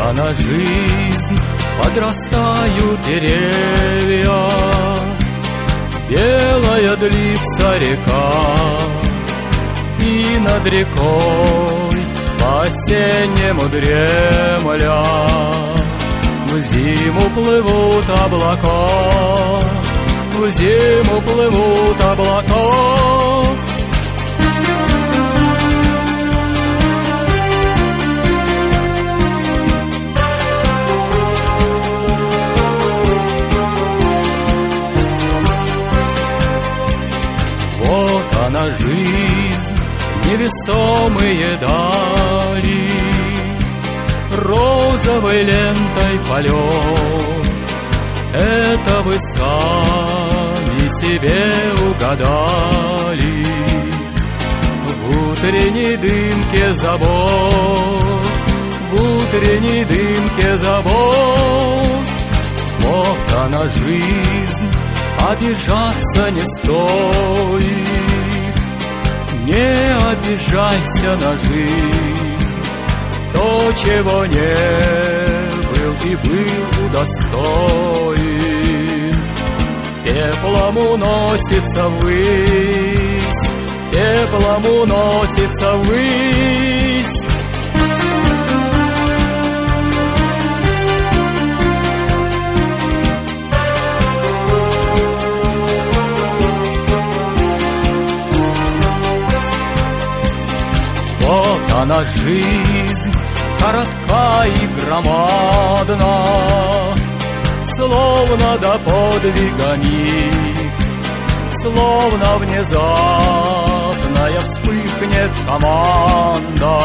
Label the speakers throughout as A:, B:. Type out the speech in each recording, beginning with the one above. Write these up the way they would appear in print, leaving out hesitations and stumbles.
A: она жизнь, подрастают деревья, белая длится река, и над рекой по-осеннему дремля в зиму плывут облака, в зиму плывут облака. Вот она жизнь, невесомые дали, розовой лентой полет. Это вы сами себе угадали. В утренней дымке забот, в утренней дымке забот. Вот она жизнь, обижаться не стоит. Не обижайся на жизнь, то, чего не был и был удостоен. Пеплом уносится ввысь, пеплом уносится ввысь. Вот она жизнь, коротка и громадна, словно до подвига миг, словно внезапная вспыхнет команда,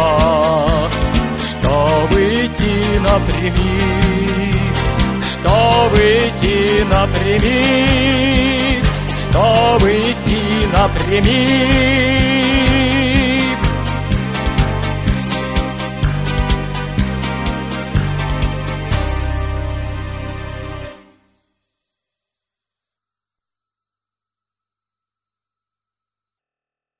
A: чтобы идти напрямик, чтобы идти напрямик, чтобы идти напрямик.